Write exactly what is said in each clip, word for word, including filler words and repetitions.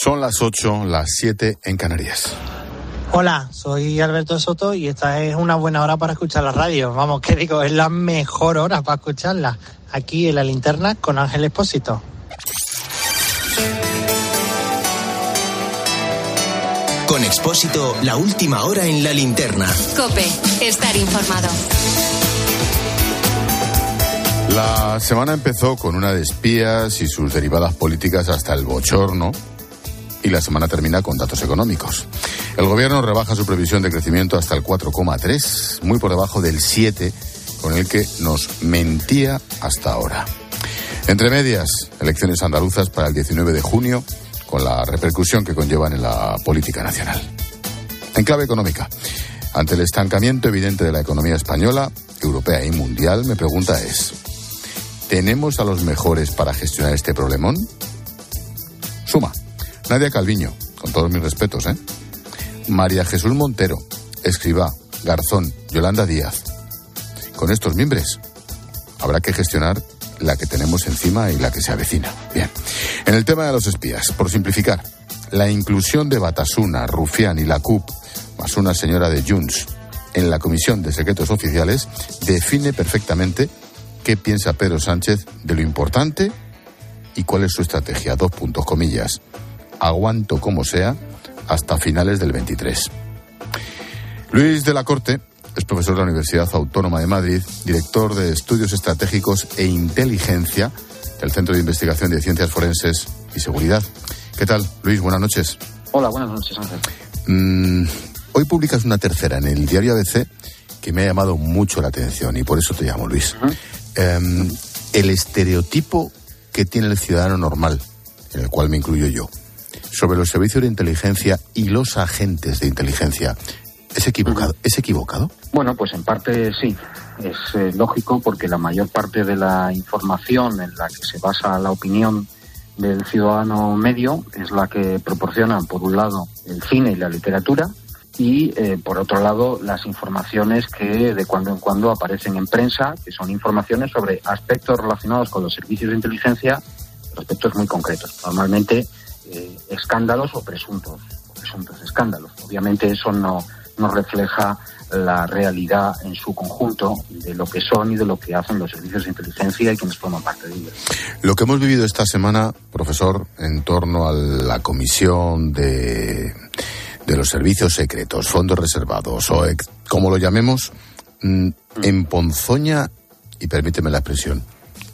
Son las ocho, las siete en Canarias. Hola, soy Alberto Soto y esta es una buena hora para escuchar la radio. Vamos, que digo, es la mejor hora para escucharla. Aquí en La Linterna con Ángel Expósito. Con Expósito, la última hora en La Linterna. COPE, estar informado. La semana empezó con una de espías y sus derivadas políticas hasta el bochorno, y la semana termina con datos económicos. El gobierno rebaja su previsión de crecimiento hasta el cuatro coma tres, muy por debajo del siete con el que nos mentía hasta ahora. Entre medias, elecciones andaluzas para el diecinueve de junio, con la repercusión que conllevan en la política nacional. En clave económica, ante el estancamiento evidente de la economía española, europea y mundial, mi pregunta es: ¿tenemos a los mejores para gestionar este problemón? Suma Nadia Calviño, con todos mis respetos, ¿eh? María Jesús Montero, Escrivá, Garzón, Yolanda Díaz. Con estos mimbres habrá que gestionar la que tenemos encima y la que se avecina. Bien. En el tema de los espías, por simplificar, la inclusión de Batasuna, Rufián y la C U P, más una señora de Junts, en la Comisión de Secretos Oficiales, define perfectamente qué piensa Pedro Sánchez de lo importante y cuál es su estrategia. Dos puntos, comillas. Aguanto como sea hasta finales del veintitrés. Luis de la Corte es profesor de la Universidad Autónoma de Madrid, director de Estudios Estratégicos e Inteligencia del Centro de Investigación de Ciencias Forenses y Seguridad. ¿Qué tal, Luis? Buenas noches. Hola, buenas noches, Ángel. Mm, hoy publicas una tercera en el diario A B C que me ha llamado mucho la atención y por eso te llamo, Luis. Uh-huh. Eh, el estereotipo que tiene el ciudadano normal, en el cual me incluyo yo, sobre los servicios de inteligencia y los agentes de inteligencia, ¿es equivocado? ¿Es equivocado? Bueno, pues en parte sí. Es eh, lógico porque la mayor parte de la información en la que se basa la opinión del ciudadano medio es la que proporcionan, por un lado, el cine y la literatura y, eh, por otro lado, las informaciones que de cuando en cuando aparecen en prensa, que son informaciones sobre aspectos relacionados con los servicios de inteligencia, aspectos muy concretos. Normalmente Eh, escándalos o presuntos, o presuntos escándalos. Obviamente eso no, no refleja la realidad en su conjunto de lo que son y de lo que hacen los servicios de inteligencia y quienes forman parte de ellos. Lo que hemos vivido esta semana, profesor, en torno a la comisión de, de los servicios secretos, fondos reservados o ex, como lo llamemos, mm, emponzoña, y permíteme la expresión,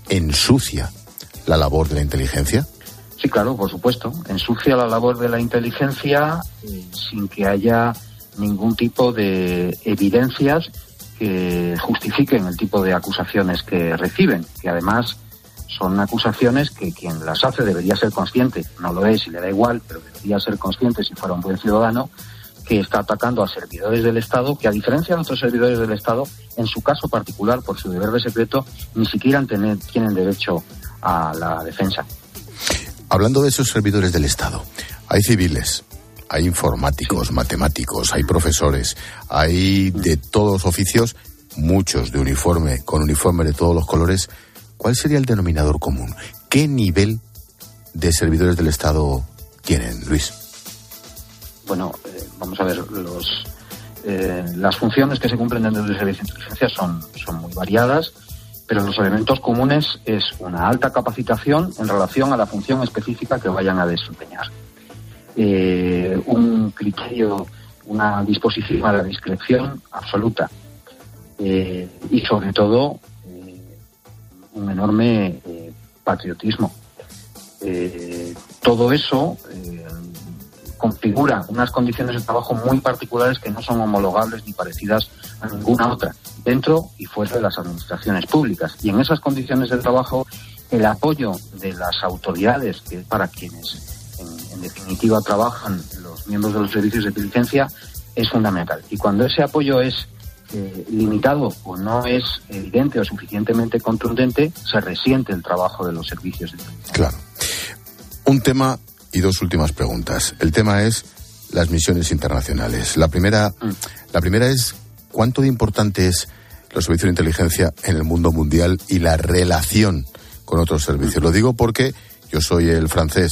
ensucia la labor de la inteligencia. Sí, claro, por supuesto. Ensucia la labor de la inteligencia eh, sin que haya ningún tipo de evidencias que justifiquen el tipo de acusaciones que reciben, que además son acusaciones que quien las hace debería ser consciente, no lo es y le da igual, pero debería ser consciente si fuera un buen ciudadano, que está atacando a servidores del Estado, que a diferencia de otros servidores del Estado, en su caso particular, por su deber de secreto, ni siquiera tener, tienen derecho a la defensa. Hablando de esos servidores del Estado, hay civiles, hay informáticos, matemáticos, hay profesores, hay de todos los oficios, muchos de uniforme, con uniforme de todos los colores. ¿Cuál sería el denominador común? ¿Qué nivel de servidores del Estado tienen, Luis? Bueno, eh, vamos a ver, los, eh, las funciones que se cumplen dentro del servicio de inteligencia son, son muy variadas, pero los elementos comunes es una alta capacitación en relación a la función específica que vayan a desempeñar. Eh, un criterio, una disposición a la discreción absoluta eh, y sobre todo eh, un enorme eh, patriotismo. Eh, todo eso eh, configura unas condiciones de trabajo muy particulares que no son homologables ni parecidas a ninguna otra, dentro y fuera de las administraciones públicas. Y en esas condiciones de trabajo, el apoyo de las autoridades, que es para quienes en, en definitiva trabajan los miembros de los servicios de inteligencia, es fundamental. Y cuando ese apoyo es eh, limitado o no es evidente o suficientemente contundente, se resiente el trabajo de los servicios de inteligencia. Claro. Un tema y dos últimas preguntas. El tema es las misiones internacionales. La primera, mm. la primera es cuánto de importante es los servicios de inteligencia en el mundo mundial y la relación con otros servicios. Mm. Lo digo porque yo soy el francés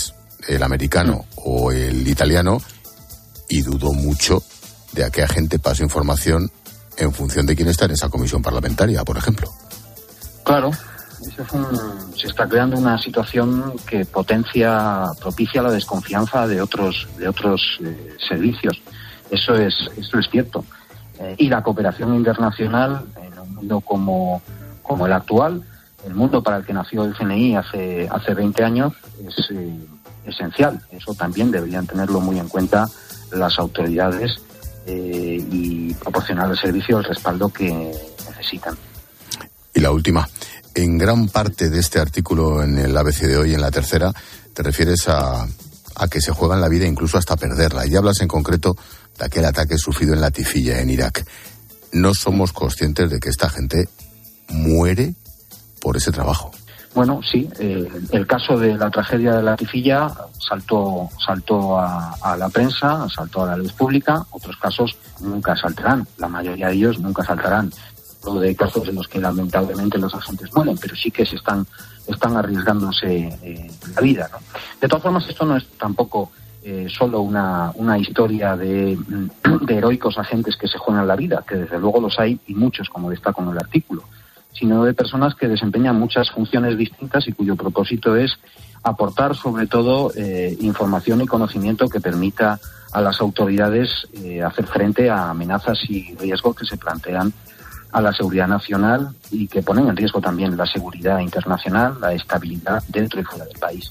el americano o el italiano, y dudo mucho de a qué agente pase información en función de quién está en esa comisión parlamentaria, por ejemplo. Claro, eso es un, se está creando una situación que potencia, propicia la desconfianza de otros de otros eh, servicios. Eso es eso es cierto. Eh, y la cooperación internacional en un mundo como como el actual, el mundo para el que nació el C N I hace hace veinte años, es eh, esencial. Eso también deberían tenerlo muy en cuenta las autoridades eh, y proporcionar al servicio el respaldo que necesitan. Y la última, en gran parte de este artículo en el A B C de hoy, en la tercera, te refieres a, a que se juegan la vida incluso hasta perderla, y hablas en concreto de aquel ataque sufrido en Latifilla, en Irak. No somos conscientes de que esta gente muere por ese trabajo. Bueno, sí, eh, el caso de la tragedia de Latifilla saltó saltó a, a la prensa, saltó a la luz pública. Otros casos nunca saltarán, la mayoría de ellos nunca saltarán. Lo de casos en los que lamentablemente los agentes mueren, pero sí que se están están arriesgándose eh, la vida, ¿no? De todas formas, esto no es tampoco eh, solo una una historia de, de heroicos agentes que se juegan la vida, que desde luego los hay y muchos, como destaco en el artículo, sino de personas que desempeñan muchas funciones distintas y cuyo propósito es aportar sobre todo eh, información y conocimiento que permita a las autoridades eh, hacer frente a amenazas y riesgos que se plantean a la seguridad nacional y que ponen en riesgo también la seguridad internacional, la estabilidad dentro y fuera del país.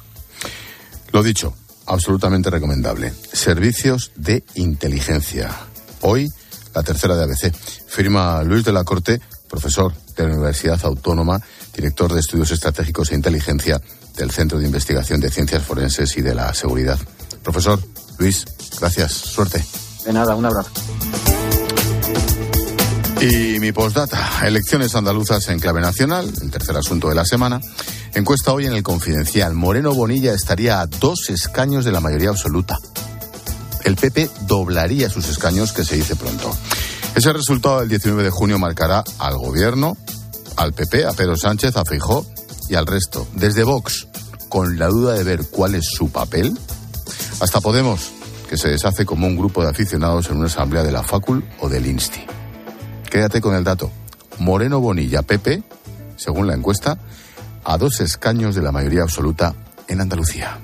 Lo dicho, absolutamente recomendable. Servicios de inteligencia. Hoy, la tercera de A B C. Firma Luis de la Corte, profesor de la Universidad Autónoma, director de Estudios Estratégicos e Inteligencia del Centro de Investigación de Ciencias Forenses y de la Seguridad. Profesor Luis, gracias, suerte. De nada, un abrazo. Y mi postdata, elecciones andaluzas en clave nacional, el tercer asunto de la semana. Encuesta hoy en El Confidencial. Moreno Bonilla estaría a dos escaños de la mayoría absoluta. El P P doblaría sus escaños, que se dice pronto. Ese resultado del diecinueve de junio marcará al Gobierno, al P P, a Pedro Sánchez, a Feijóo y al resto. Desde Vox, con la duda de ver cuál es su papel, hasta Podemos, que se deshace como un grupo de aficionados en una asamblea de la Facul o del Insti. Quédate con el dato. Moreno Bonilla, P P, según la encuesta, a dos escaños de la mayoría absoluta en Andalucía.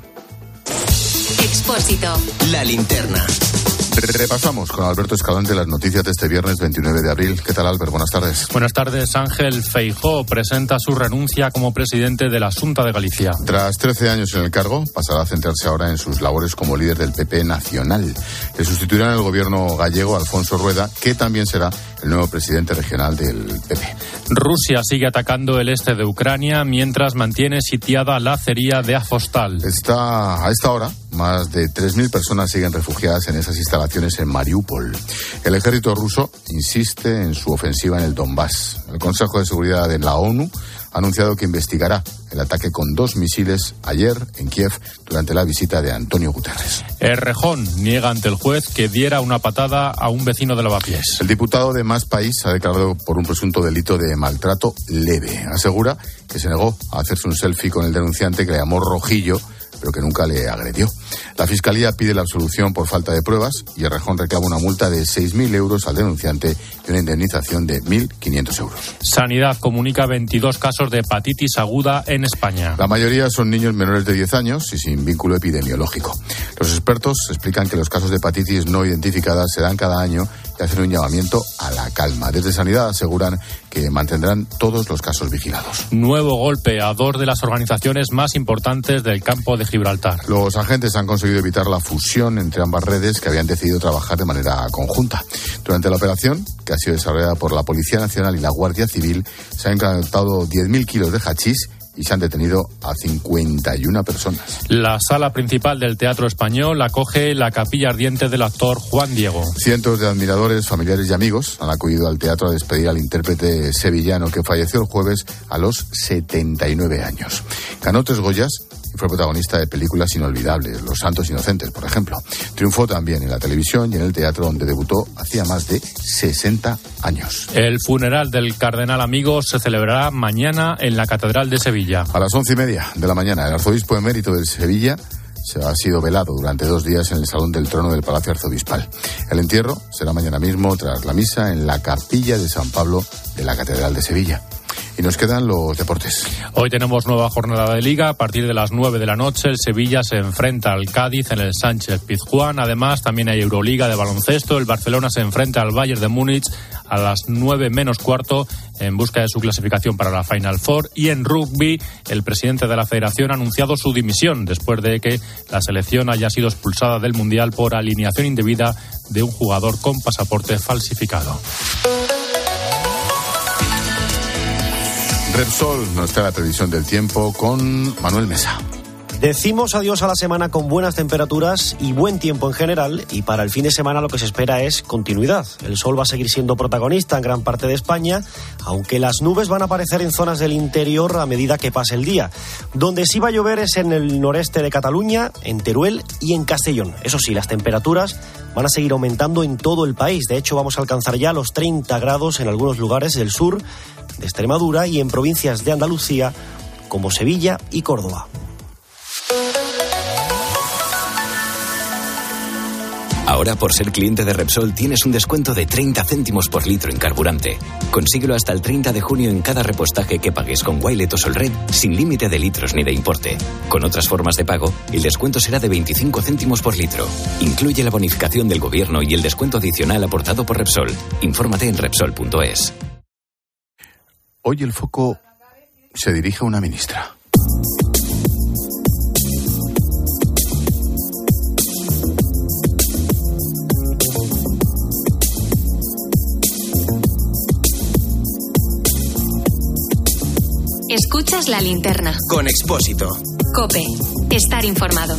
Expósito. La linterna. Repasamos con Alberto Escalante las noticias de este viernes veintinueve de abril. ¿Qué tal, Albert? Buenas tardes. Buenas tardes, Ángel. Feijóo presenta su renuncia como presidente de la Xunta de Galicia. Tras trece años en el cargo, pasará a centrarse ahora en sus labores como líder del P P nacional. Le sustituirá en el gobierno gallego Alfonso Rueda, que también será el nuevo presidente regional del P P. Rusia sigue atacando el este de Ucrania mientras mantiene sitiada la acería de Azovstal. Está, a esta hora, más de tres mil personas siguen refugiadas en esas instalaciones en Mariupol. El ejército ruso insiste en su ofensiva en el Donbass. El Consejo de Seguridad de la ONU ha anunciado que investigará el ataque con dos misiles ayer en Kiev durante la visita de Antonio Guterres. Errejón niega ante el juez que diera una patada a un vecino de Lavapiés. El diputado de Más País ha declarado por un presunto delito de maltrato leve. Asegura que se negó a hacerse un selfie con el denunciante, que le llamó Rojillo, pero que nunca le agredió. La Fiscalía pide la absolución por falta de pruebas y Errejón reclama una multa de seis mil euros al denunciante y una indemnización de mil quinientos euros. Sanidad comunica veintidós casos de hepatitis aguda en España. La mayoría son niños menores de diez años y sin vínculo epidemiológico. Los expertos explican que los casos de hepatitis no identificadas se dan cada año y hacen un llamamiento a la calma. Desde Sanidad aseguran que mantendrán todos los casos vigilados. Nuevo golpe a dos de las organizaciones más importantes del campo de Gibraltar. Los agentes han conseguido evitar la fusión entre ambas redes, que habían decidido trabajar de manera conjunta. Durante la operación, que ha sido desarrollada por la Policía Nacional y la Guardia Civil, se han incautado diez mil kilos de hachís y se han detenido a cincuenta y una personas. La sala principal del Teatro Español acoge la capilla ardiente del actor Juan Diego. Cientos de admiradores, familiares y amigos han acudido al teatro a despedir al intérprete sevillano, que falleció el jueves a los setenta y nueve años. Ganó tres Goyas y fue protagonista de películas inolvidables, Los Santos Inocentes, por ejemplo. Triunfó también en la televisión y en el teatro, donde debutó hacía más de sesenta años. El funeral del cardenal Amigos se celebrará mañana en la Catedral de Sevilla. A las once y media de la mañana, el arzobispo emérito de Sevilla se ha sido velado durante dos días en el Salón del Trono del Palacio Arzobispal. El entierro será mañana mismo tras la misa en la capilla de San Pablo de la Catedral de Sevilla. Y nos quedan los deportes. Hoy tenemos nueva jornada de Liga. A partir de las nueve de la noche, el Sevilla se enfrenta al Cádiz en el Sánchez Pizjuán. Además, también hay Euroliga de baloncesto. El Barcelona se enfrenta al Bayern de Múnich a las nueve menos cuarto en busca de su clasificación para la Final Four. Y en rugby, el presidente de la Federación ha anunciado su dimisión después de que la selección haya sido expulsada del Mundial por alineación indebida de un jugador con pasaporte falsificado. Repsol nos trae la previsión del tiempo con Manuel Mesa. Decimos adiós a la semana con buenas temperaturas y buen tiempo en general, y para el fin de semana lo que se espera es continuidad. El sol va a seguir siendo protagonista en gran parte de España, aunque las nubes van a aparecer en zonas del interior a medida que pase el día. Donde sí va a llover es en el noreste de Cataluña, en Teruel y en Castellón. Eso sí, las temperaturas van a seguir aumentando en todo el país. De hecho, vamos a alcanzar ya los treinta grados en algunos lugares del sur de Extremadura y en provincias de Andalucía como Sevilla y Córdoba. Ahora, por ser cliente de Repsol, tienes un descuento de treinta céntimos por litro en carburante. Consíguelo hasta el treinta de junio en cada repostaje que pagues con Wilet o Solred, sin límite de litros ni de importe. Con otras formas de pago, el descuento será de veinticinco céntimos por litro. Incluye la bonificación del gobierno y el descuento adicional aportado por Repsol. Infórmate en Repsol punto es. Hoy el foco se dirige a una ministra. Escuchas La Linterna. Con Expósito. COPE. Estar informado.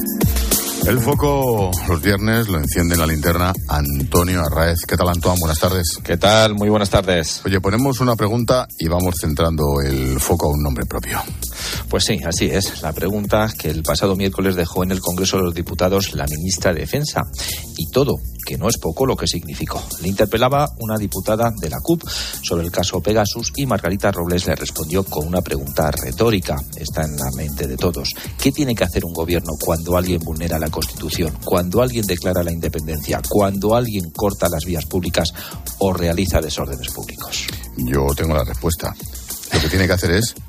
El foco los viernes lo enciende en La Linterna Antonio Arraez. ¿Qué tal, Antón? Buenas tardes. ¿Qué tal? Muy buenas tardes. Oye, ponemos una pregunta y vamos centrando el foco a un nombre propio. Pues sí, así es. La pregunta que el pasado miércoles dejó en el Congreso de los Diputados la ministra de Defensa. Y todo, que no es poco lo que significó. Le interpelaba una diputada de la C U P sobre el caso Pegasus y Margarita Robles le respondió con una pregunta retórica. Está en la mente de todos. ¿Qué tiene que hacer un gobierno cuando alguien vulnera la Constitución, cuando alguien declara la independencia, cuando alguien corta las vías públicas o realiza desórdenes públicos? Yo tengo la respuesta. Lo que tiene que hacer es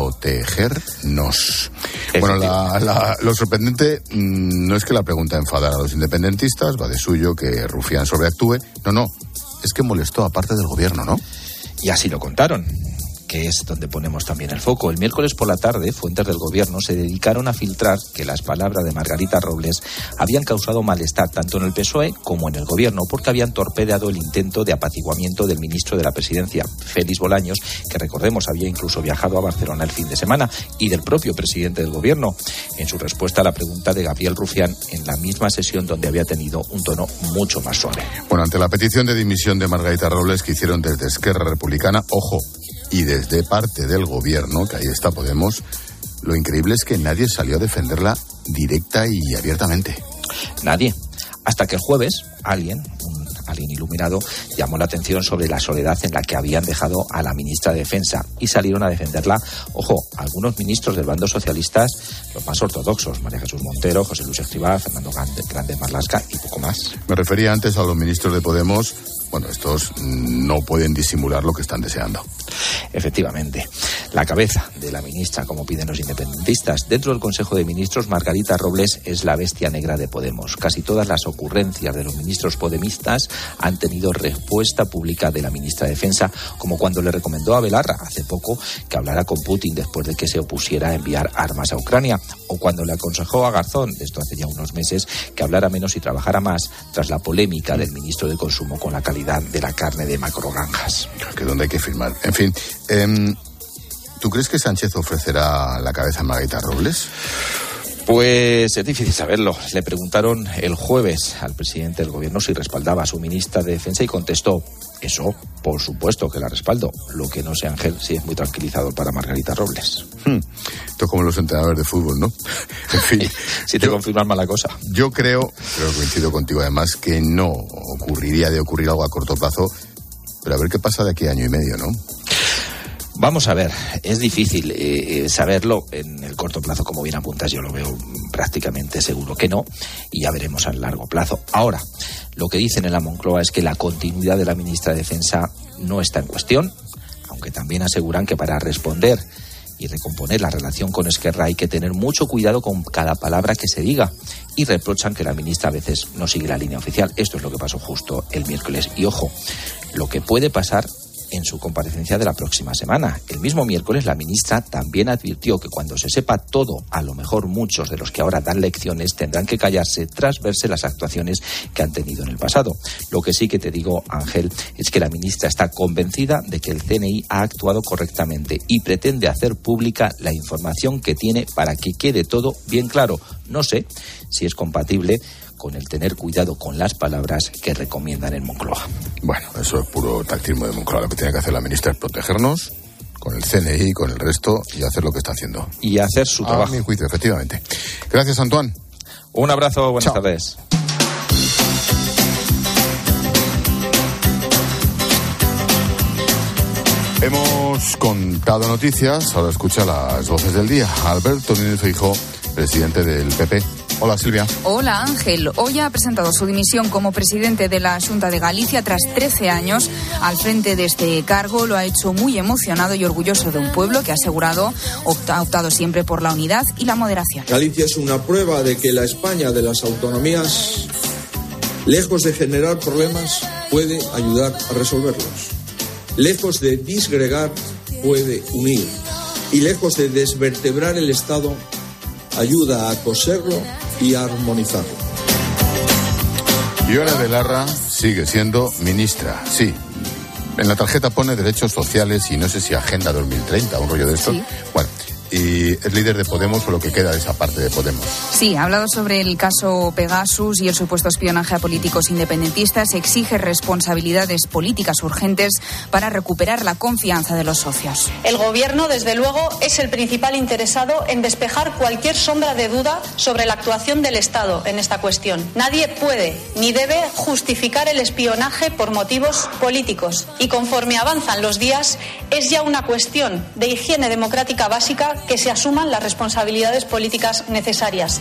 protegernos. Bueno, la, la, lo sorprendente mmm, no es que la pregunta enfadara a los independentistas, va de suyo que Rufián sobreactúe. No, no, es que molestó a parte del gobierno, ¿no? Y así lo contaron, que es donde ponemos también el foco. El miércoles por la tarde, fuentes del gobierno se dedicaron a filtrar que las palabras de Margarita Robles habían causado malestar tanto en el P S O E como en el gobierno, porque habían torpedeado el intento de apaciguamiento del ministro de la Presidencia, Félix Bolaños, que recordemos había incluso viajado a Barcelona el fin de semana, y del propio presidente del gobierno, en su respuesta a la pregunta de Gabriel Rufián en la misma sesión donde había tenido un tono mucho más suave. Bueno, ante la petición de dimisión de Margarita Robles que hicieron desde Esquerra Republicana, ojo, y desde parte del gobierno, que ahí está Podemos, lo increíble es que nadie salió a defenderla directa y abiertamente. Nadie. Hasta que el jueves, alguien, un alguien iluminado, llamó la atención sobre la soledad en la que habían dejado a la ministra de Defensa y salieron a defenderla, ojo, algunos ministros del bando socialistas, los más ortodoxos, María Jesús Montero, José Luis Escrivá, Fernando Grande Marlaska y poco más. Me refería antes a los ministros de Podemos. Bueno, estos no pueden disimular lo que están deseando. Efectivamente. La cabeza de la ministra, como piden los independentistas. Dentro del Consejo de Ministros, Margarita Robles es la bestia negra de Podemos. Casi todas las ocurrencias de los ministros podemistas han tenido respuesta pública de la ministra de Defensa, como cuando le recomendó a Belarra hace poco que hablara con Putin después de que se opusiera a enviar armas a Ucrania, o cuando le aconsejó a Garzón, esto hace ya unos meses, que hablara menos y trabajara más tras la polémica del ministro de Consumo con la calidad de la carne de macrogranjas. Que donde hay que firmar. En fin, eh, ¿tú crees que Sánchez ofrecerá la cabeza a Margarita Robles? Pues es difícil saberlo. Le preguntaron el jueves al presidente del gobierno si respaldaba a su ministra de Defensa y contestó, eso, por supuesto que la respaldo. Lo que no sé, Ángel, si es muy tranquilizador para Margarita Robles. Hmm. Esto es como los entrenadores de fútbol, ¿no? En fin. Si te yo, confirman mala cosa. Yo creo, creo que coincido contigo además, que no ocurriría de ocurrir algo a corto plazo, pero a ver qué pasa de aquí a año y medio, ¿no? Vamos a ver, es difícil eh, saberlo en el corto plazo, como bien apuntas, yo lo veo prácticamente seguro que no, y ya veremos a largo plazo. Ahora, lo que dicen en la Moncloa es que la continuidad de la ministra de Defensa no está en cuestión, aunque también aseguran que para responder y recomponer la relación con Esquerra hay que tener mucho cuidado con cada palabra que se diga, y reprochan que la ministra a veces no sigue la línea oficial. Esto es lo que pasó justo el miércoles. Y ojo, lo que puede pasar en su comparecencia de la próxima semana. El mismo miércoles la ministra también advirtió que cuando se sepa todo, a lo mejor muchos de los que ahora dan lecciones tendrán que callarse tras verse las actuaciones que han tenido en el pasado. Lo que sí que te digo, Ángel, es que la ministra está convencida de que el C N I ha actuado correctamente y pretende hacer pública la información que tiene para que quede todo bien claro. No sé si es compatible con el tener cuidado con las palabras que recomiendan en Moncloa. Bueno, eso es puro tactismo de Moncloa. Lo que tiene que hacer la ministra es protegernos con el C N I, con el resto, y hacer lo que está haciendo. Y hacer su trabajo. A mi juicio, efectivamente. Gracias, Antoine. Un abrazo, buenas Chao. tardes. Hemos contado noticias, ahora escucha las voces del día. Alberto Núñez Feijóo, presidente del P P. Hola, Silvia. Hola, Ángel. Hoy ha presentado su dimisión como presidente de la Xunta de Galicia tras trece años al frente de este cargo. Lo ha hecho muy emocionado y orgulloso de un pueblo que ha asegurado ha optado siempre por la unidad y la moderación. Galicia es una prueba de que la España de las autonomías, lejos de generar problemas, puede ayudar a resolverlos. Lejos de disgregar, puede unir. Y lejos de desvertebrar el Estado, ayuda a coserlo y a armonizarlo. Ione Belarra sigue siendo ministra, sí. En la tarjeta pone derechos sociales y no sé si Agenda dos mil treinta, un rollo de esto. Sí. Bueno, y es líder de Podemos, o lo que queda de esa parte de Podemos. Sí, ha hablado sobre el caso Pegasus y el supuesto espionaje a políticos independentistas. Exige responsabilidades políticas urgentes para recuperar la confianza de los socios. El Gobierno, desde luego, es el principal interesado en despejar cualquier sombra de duda sobre la actuación del Estado en esta cuestión. Nadie puede ni debe justificar el espionaje por motivos políticos. Y conforme avanzan los días, es ya una cuestión de higiene democrática básica que se asuman las responsabilidades políticas necesarias.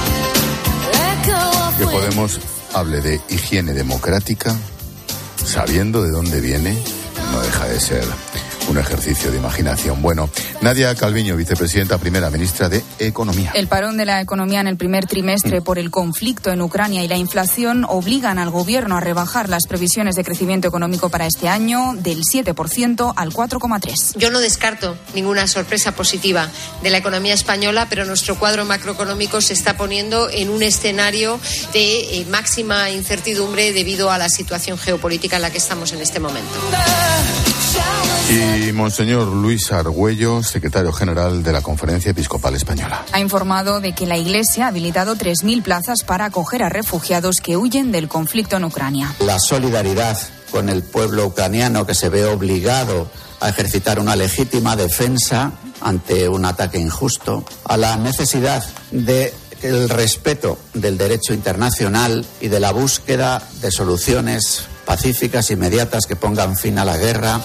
Que Podemos hable de higiene democrática, sabiendo de dónde viene, no deja de ser un ejercicio de imaginación. Bueno, Nadia Calviño, vicepresidenta primera ministra de Economía. El parón de la economía en el primer trimestre por el conflicto en Ucrania y la inflación obligan al gobierno a rebajar las previsiones de crecimiento económico para este año del siete por ciento al cuatro coma tres por ciento. Yo no descarto ninguna sorpresa positiva de la economía española, pero nuestro cuadro macroeconómico se está poniendo en un escenario de eh, máxima incertidumbre debido a la situación geopolítica en la que estamos en este momento. Y Monseñor Luis Argüello, secretario general de la Conferencia Episcopal Española. Ha informado de que la Iglesia ha habilitado tres mil plazas para acoger a refugiados que huyen del conflicto en Ucrania. La solidaridad con el pueblo ucraniano, que se ve obligado a ejercitar una legítima defensa ante un ataque injusto, a la necesidad de el respeto del derecho internacional y de la búsqueda de soluciones pacíficas inmediatas que pongan fin a la guerra.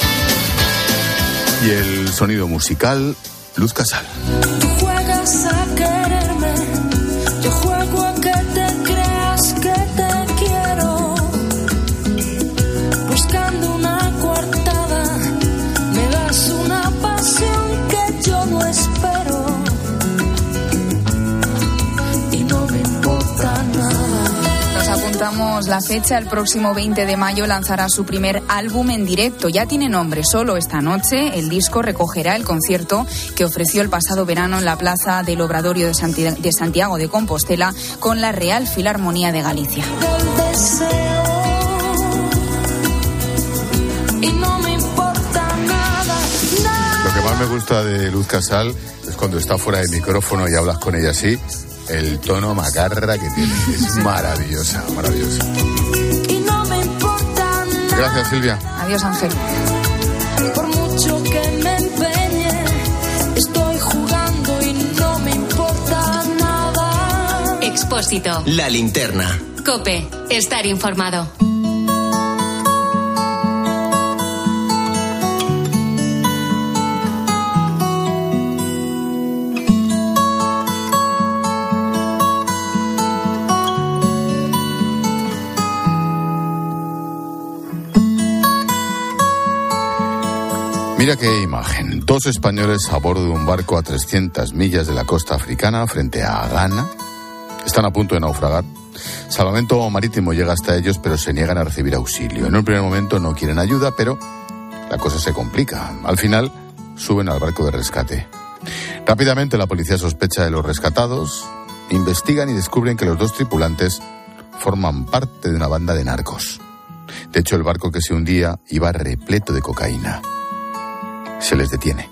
Y el sonido musical, Luz Casal. Tú juegas a quererme, yo juego a que te creas que te quiero. Buscando una coartada, me das una pasión que yo no espero. Y no me importa nada. Nos apuntamos la fecha. El próximo veinte de mayo lanzará su primer álbum en directo. Ya tiene nombre. Solo esta noche el disco recogerá el concierto que ofreció el pasado verano en la Plaza del Obradorio de Santiago de, Santiago de Compostela con la Real Filarmonía de Galicia. Y no me importa nada, nada. Lo que más me gusta de Luz Casal es cuando está fuera del micrófono y hablas con ella así. El tono macarra que tiene es maravillosa, maravillosa. Y no me importa nada. Gracias, Silvia. Adiós, Ángel. Por mucho que me empeñe, estoy jugando y no me importa nada. Expósito. La linterna. COPE. Estar informado. Mira qué imagen. Dos españoles a bordo de un barco a trescientas millas de la costa africana frente a Ghana. Están a punto de naufragar. Salvamento marítimo llega hasta ellos, pero se niegan a recibir auxilio. En un primer momento no quieren ayuda, pero la cosa se complica. Al final suben al barco de rescate. Rápidamente la policía sospecha de los rescatados, investigan y descubren que los dos tripulantes forman parte de una banda de narcos. De hecho, el barco que se hundía iba repleto de cocaína. Se les detiene.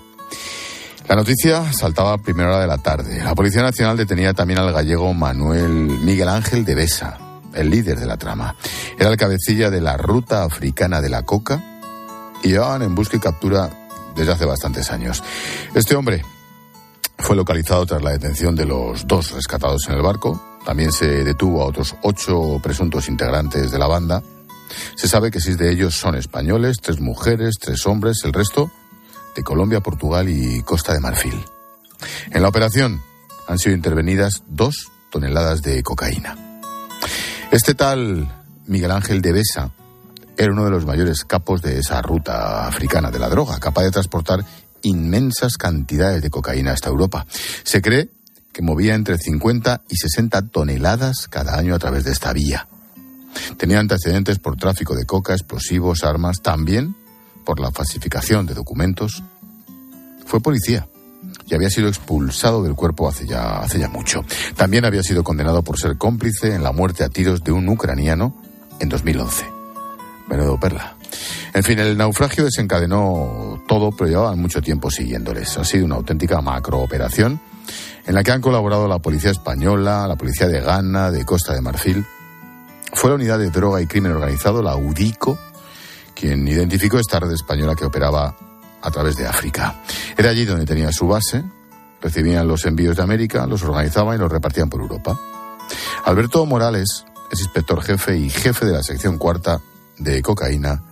La noticia saltaba a primera hora de la tarde. La Policía Nacional detenía también al gallego Manuel Miguel Ángel de Besa, el líder de la trama. Era el cabecilla de la ruta africana de la coca y llevaban en busca y captura desde hace bastantes años. Este hombre fue localizado tras la detención de los dos rescatados en el barco. También se detuvo a otros ocho presuntos integrantes de la banda. Se sabe que seis de ellos son españoles, tres mujeres, tres hombres, el resto de Colombia, Portugal y Costa de Marfil. En la operación han sido intervenidas dos toneladas de cocaína. Este tal Miguel Ángel de Besa era uno de los mayores capos de esa ruta africana de la droga, capaz de transportar inmensas cantidades de cocaína hasta Europa. Se cree que movía entre cincuenta y sesenta toneladas cada año a través de esta vía. Tenía antecedentes por tráfico de coca, explosivos, armas, también por la falsificación de documentos. Fue policía y había sido expulsado del cuerpo hace ya, hace ya mucho. También había sido condenado por ser cómplice en la muerte a tiros de un ucraniano en dos mil once. Menudo perla. En fin, el naufragio desencadenó todo, pero llevaban mucho tiempo siguiéndoles. Ha sido una auténtica macrooperación en la que han colaborado la policía española, la policía de Ghana, de Costa de Marfil. Fue la unidad de droga y crimen organizado, la UDICO, quien identificó esta red española que operaba a través de África. Era allí donde tenía su base, recibían los envíos de América, los organizaban y los repartían por Europa. Alberto Morales es inspector jefe y jefe de la sección cuarta de cocaína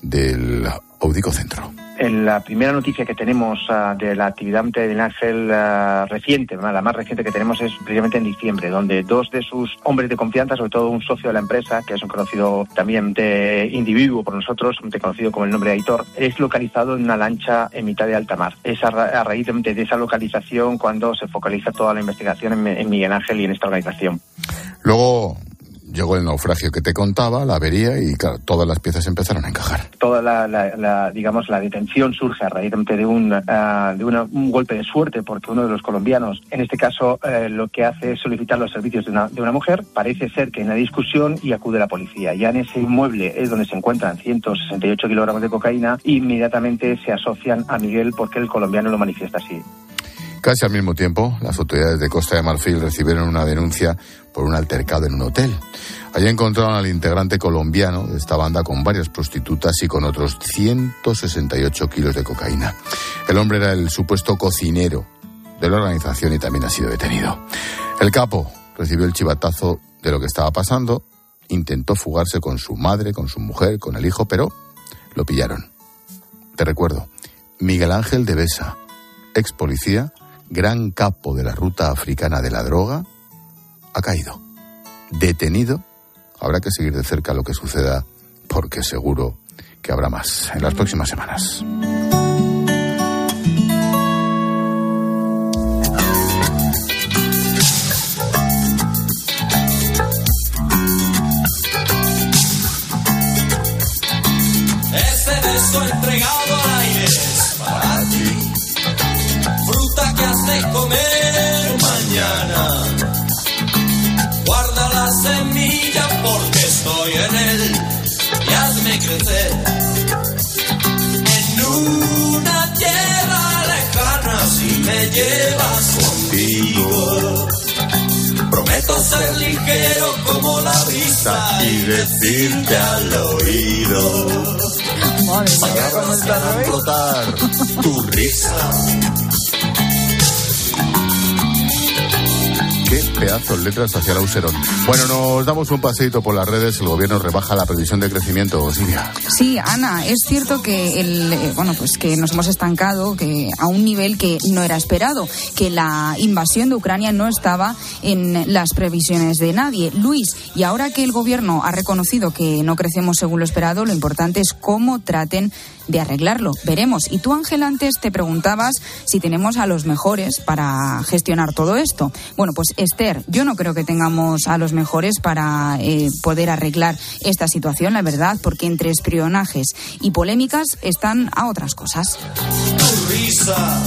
del UDICO Centro. En la primera noticia que tenemos uh, de la actividad de Miguel Ángel uh, reciente, la más reciente que tenemos es precisamente en diciembre, donde dos de sus hombres de confianza, sobre todo un socio de la empresa, que es un conocido también de individuo por nosotros, de conocido como el nombre de Aitor, es localizado en una lancha en mitad de alta mar. Es a, ra- a raíz de, de esa localización cuando se focaliza toda la investigación en, en Miguel Ángel y en esta organización. Luego llegó el naufragio que te contaba, la avería y claro, todas las piezas empezaron a encajar. Toda la, la, la digamos, la detención surge a raíz de un, uh, de una, un golpe de suerte, porque uno de los colombianos, en este caso, uh, lo que hace es solicitar los servicios de una, de una mujer. Parece ser que en la discusión y acude la policía. Ya en ese inmueble es donde se encuentran ciento sesenta y ocho kilogramos de cocaína y inmediatamente se asocian a Miguel porque el colombiano lo manifiesta así. Casi al mismo tiempo, las autoridades de Costa de Marfil recibieron una denuncia por un altercado en un hotel. Allí encontraron al integrante colombiano de esta banda con varias prostitutas y con otros ciento sesenta y ocho kilos de cocaína. El hombre era el supuesto cocinero de la organización y también ha sido detenido. El capo recibió el chivatazo de lo que estaba pasando, intentó fugarse con su madre, con su mujer, con el hijo, pero lo pillaron. Te recuerdo, Miguel Ángel de Besa, ex policía, gran capo de la ruta africana de la droga, ha caído. Detenido. Habrá que seguir de cerca lo que suceda, porque seguro que habrá más en las próximas semanas. Este beso entregado al aire es para ti, fruta que has de comer mañana. Guarda la semilla porque estoy en él y hazme crecer en una tierra lejana si me llevas contigo. Prometo ser ligero como la brisa y decirte al oído palabras que harán brotar tu risa. Qué pedazos letras hacia el Auserón. Bueno, nos damos un paseíto por las redes. El gobierno rebaja la previsión de crecimiento, Silvia. Sí, Ana, es cierto que el, eh, bueno, pues que nos hemos estancado que a un nivel que no era esperado, que la invasión de Ucrania no estaba en las previsiones de nadie. Luis, y ahora que el gobierno ha reconocido que no crecemos según lo esperado, lo importante es cómo traten de arreglarlo. Veremos. Y tú, Ángel, antes te preguntabas si tenemos a los mejores para gestionar todo esto. Bueno, pues Esther, yo no creo que tengamos a los mejores para eh, poder arreglar esta situación, la verdad, porque entre espionajes y polémicas están a otras cosas. Tu risa.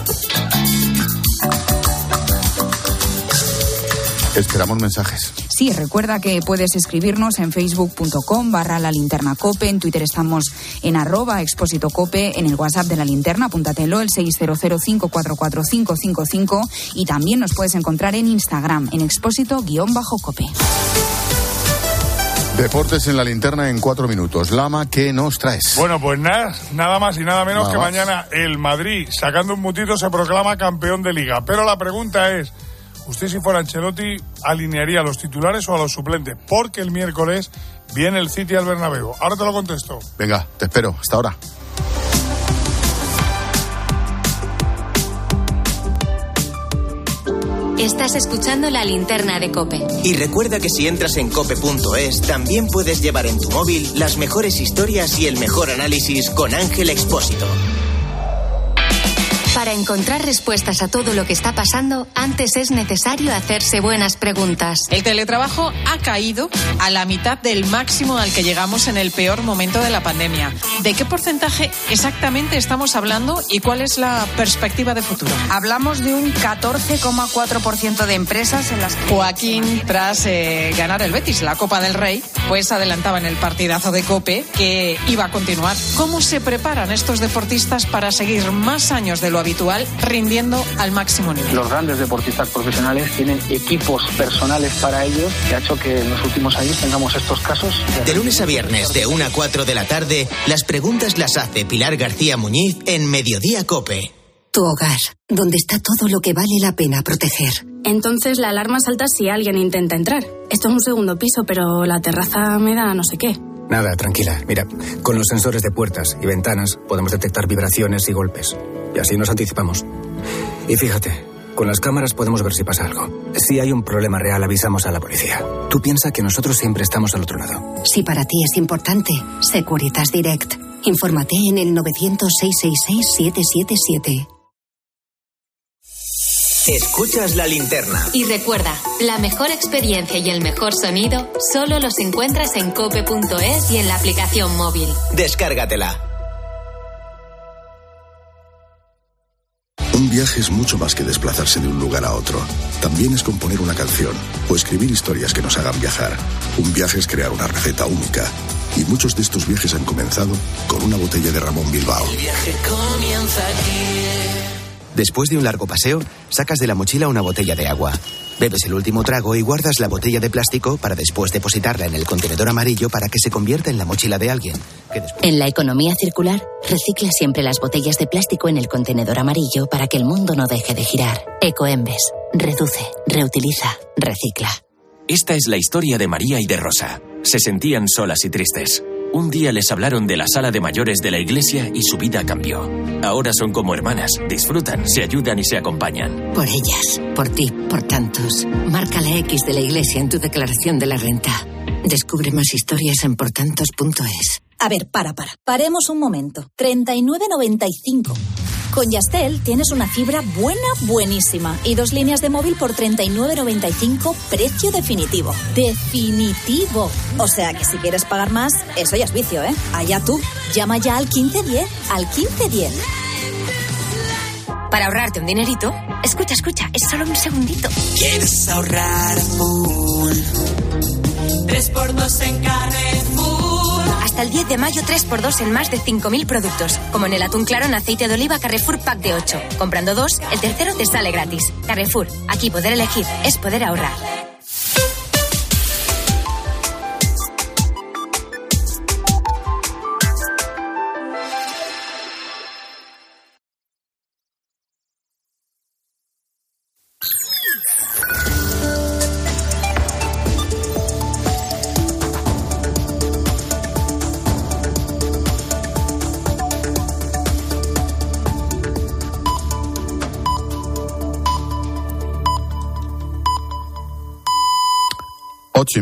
Esperamos mensajes. Sí, recuerda que puedes escribirnos en facebook.com barra la linterna cope, en Twitter estamos en arroba expósito cope, en el WhatsApp de la linterna, apúntatelo, el seis cero cero cinco cuatro cuatro cinco cinco cinco, y también nos puedes encontrar en Instagram, en expósito guión bajo cope. Deportes en la linterna en cuatro minutos. Lama, ¿qué nos traes? Bueno, pues nada, nada más y nada menos nada que más. Mañana el Madrid, sacando un mutito, se proclama campeón de Liga. Pero la pregunta es, ¿usted, si fuera Ancelotti, alinearía a los titulares o a los suplentes? Porque el miércoles viene el City al Bernabéu. Ahora te lo contesto. Venga, te espero. Hasta ahora. Estás escuchando La Linterna de COPE. Y recuerda que si entras en cope punto es, también puedes llevar en tu móvil las mejores historias y el mejor análisis con Ángel Expósito. Para encontrar respuestas a todo lo que está pasando, antes es necesario hacerse buenas preguntas. El teletrabajo ha caído a la mitad del máximo al que llegamos en el peor momento de la pandemia. ¿De qué porcentaje exactamente estamos hablando y cuál es la perspectiva de futuro? Hablamos de un catorce coma cuatro por ciento de empresas en las que... Joaquín, tras eh, ganar el Betis, la Copa del Rey, pues adelantaba en el partidazo de COPE que iba a continuar. ¿Cómo se preparan estos deportistas para seguir más años de lo habitual rindiendo al máximo nivel? Los grandes deportistas profesionales tienen equipos personales para ellos, que ha hecho que en los últimos años tengamos estos casos. De lunes a viernes, de una a cuatro de la tarde, las preguntas las hace Pilar García Muñiz en Mediodía COPE. Tu hogar, donde está todo lo que vale la pena proteger. Entonces la alarma salta si alguien intenta entrar. Esto es un segundo piso, pero la terraza me da no sé qué. Nada, tranquila. Mira, con los sensores de puertas y ventanas podemos detectar vibraciones y golpes. Y así nos anticipamos. Y fíjate, con las cámaras podemos ver si pasa algo. Si hay un problema real, avisamos a la policía. Tú piensa que nosotros siempre estamos al otro lado. Si para ti es importante, Securitas Direct. Infórmate en el novecientos, seiscientos sesenta y seis, siete siete siete. Escuchas La Linterna. Y recuerda, la mejor experiencia y el mejor sonido solo los encuentras en cope punto es y en la aplicación móvil. Descárgatela. Un viaje es mucho más que desplazarse de un lugar a otro. También es componer una canción o escribir historias que nos hagan viajar. Un viaje es crear una receta única. Y muchos de estos viajes han comenzado con una botella de Ramón Bilbao. El viaje comienza aquí. Después de un largo paseo, sacas de la mochila una botella de agua. Bebes el último trago y guardas la botella de plástico para después depositarla en el contenedor amarillo para que se convierta en la mochila de alguien. Que después... En la economía circular, recicla siempre las botellas de plástico en el contenedor amarillo para que el mundo no deje de girar. Ecoembes. Reduce, reutiliza, recicla. Esta es la historia de María y de Rosa. Se sentían solas y tristes. Un día les hablaron de la sala de mayores de la iglesia y su vida cambió. Ahora son como hermanas, disfrutan, se ayudan y se acompañan. Por ellas, por ti, por tantos. Marca la X de la iglesia en tu declaración de la renta. Descubre más historias en portantos punto es. A ver, para, para. Paremos un momento. treinta y nueve noventa y cinco. Con Yastel tienes una fibra buena, buenísima. Y dos líneas de móvil por treinta y nueve noventa y cinco, precio definitivo. ¡Definitivo! O sea que si quieres pagar más, eso ya es vicio, ¿eh? Allá tú. Llama ya al quince diez. Al quince diez. Para ahorrarte un dinerito, escucha, escucha, es solo un segundito. ¿Quieres ahorrar full? tres por dos en Carrefour. Hasta el diez de mayo, tres por dos en más de cinco mil productos. Como en el atún claro en aceite de oliva Carrefour Pack de ocho. Comprando dos, el tercero te sale gratis. Carrefour, aquí poder elegir es poder ahorrar.